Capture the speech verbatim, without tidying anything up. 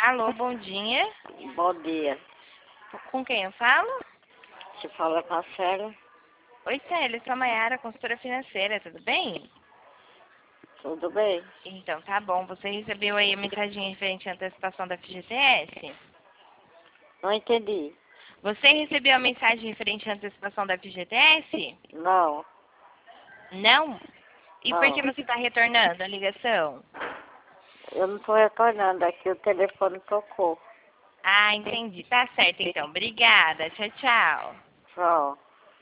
Alô, bom dia. Bom dia. Com quem eu falo? Você fala com a Célia? Oi, Célia, eu sou a Mayara, consultora financeira, tudo bem? Tudo bem? Então, tá bom. Você recebeu aí a mensagem referente à antecipação da F G T S? Não entendi. Você recebeu a mensagem referente à antecipação da F G T S? Não, Não? E por que não. você está retornando a ligação? Eu não estou retornando aqui, o telefone tocou. Ah, entendi. Tá certo, então. Obrigada. Tchau, tchau. Tchau.